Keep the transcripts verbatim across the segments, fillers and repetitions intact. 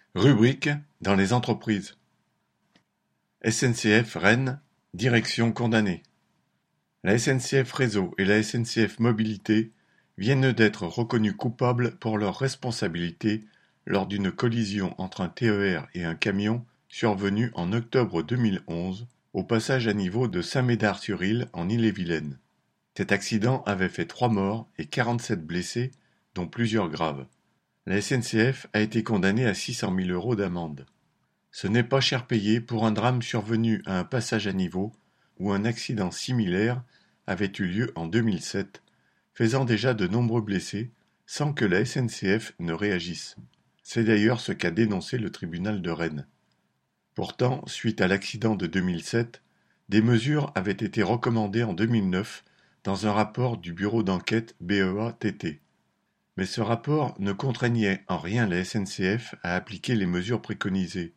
Rubrique dans les entreprises. S N C F Rennes, direction condamnée. La S N C F Réseau et la S N C F Mobilité viennent d'être reconnus coupables pour leur responsabilité lors d'une collision entre un T E R et un camion survenue en octobre deux mille onze au passage à niveau de Saint-Médard-sur-Ille en Ille-et-Vilaine. Cet accident avait fait trois morts et quarante-sept blessés, dont plusieurs graves. La S N C F a été condamnée à six cent mille euros d'amende. Ce n'est pas cher payé pour un drame survenu à un passage à niveau où un accident similaire avait eu lieu en deux mille sept, faisant déjà de nombreux blessés, sans que la S N C F ne réagisse. C'est d'ailleurs ce qu'a dénoncé le tribunal de Rennes. Pourtant, suite à l'accident de deux mille sept, des mesures avaient été recommandées en deux mille neuf dans un rapport du bureau d'enquête B E A-T T. Mais ce rapport ne contraignait en rien la S N C F à appliquer les mesures préconisées.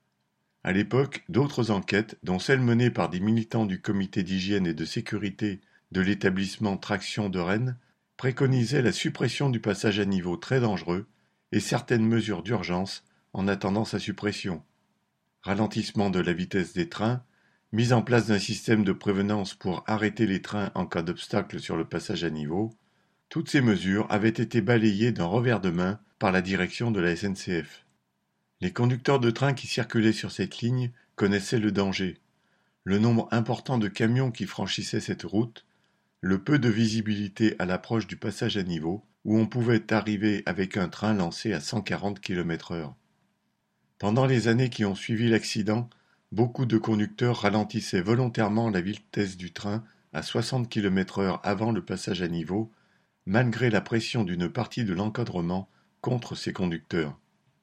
À l'époque, d'autres enquêtes, dont celle menée par des militants du comité d'hygiène et de sécurité de l'établissement Traction de Rennes, préconisaient la suppression du passage à niveau très dangereux et certaines mesures d'urgence en attendant sa suppression. Ralentissement de la vitesse des trains, mise en place d'un système de prévenance pour arrêter les trains en cas d'obstacle sur le passage à niveau. Toutes ces mesures avaient été balayées d'un revers de main par la direction de la S N C F. Les conducteurs de train qui circulaient sur cette ligne connaissaient le danger, le nombre important de camions qui franchissaient cette route, le peu de visibilité à l'approche du passage à niveau, où on pouvait arriver avec un train lancé à cent quarante kilomètres heure. Pendant les années qui ont suivi l'accident, beaucoup de conducteurs ralentissaient volontairement la vitesse du train à soixante kilomètres heure avant le passage à niveau, malgré la pression d'une partie de l'encadrement contre ces conducteurs.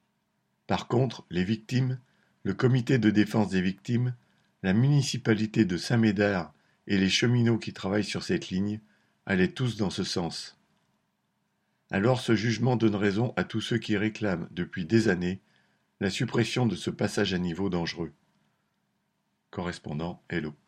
Par contre, les victimes, le comité de défense des victimes, la municipalité de Saint-Médard et les cheminots qui travaillent sur cette ligne allaient tous dans ce sens. Alors ce jugement donne raison à tous ceux qui réclament, depuis des années, la suppression de ce passage à niveau dangereux. Correspondant Hello.